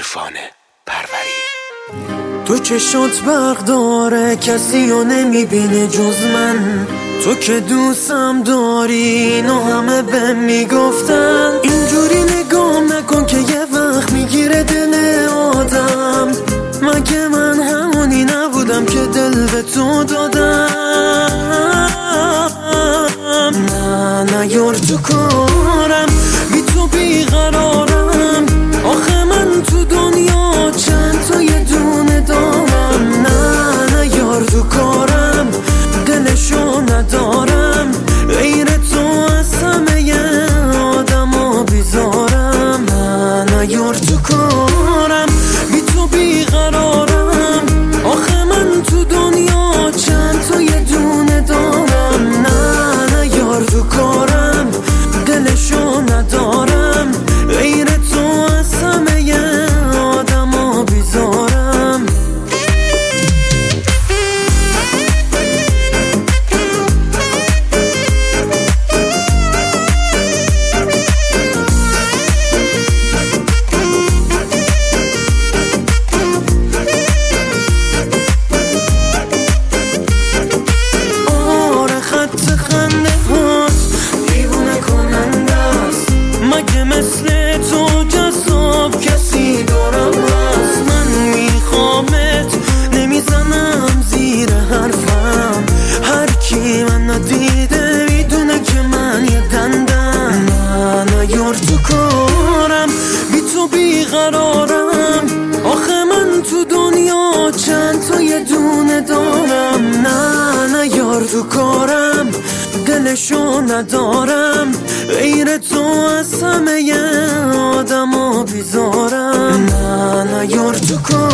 عرفان پروری. تو چشات برق داره، کسی رو نمیبینه جز من. تو که دوستم داری، اینو همه بهم میگفتن. اینجوری نگام نکن که یه وقت میگیره دل آدم. مگه من همونی نبودم که دل به تو دادم؟ نه یار تو کارم، بی تو بیقرارم. آخه من تو دنیا چند تا یه دونه دارم. نه یار تو کارم، دلشو ندارم. غیر تو از همه آدما بیزارم. نه یار تو کارم، بی تو بیقرارم. آخه من تو دنیا چند تا یه دونه دارم. نه یار تو کارم، دلشو ندارم. غیر تو از همه آدما بیزارم. مثل تو جذاب کسی دارم هست؟ من میخوامت، نمیزنم زیر حرفم. هر کی من ندیده میدونه که من یه دندم. نه یار تو کارم، بی تو بیقرارم. آخه من تو دنیا چند تا یه دونه دارم. نه یار تو کارم، دلشو ندارم. غیر تو از همه آدما بیزارم. نه یار تو کارم.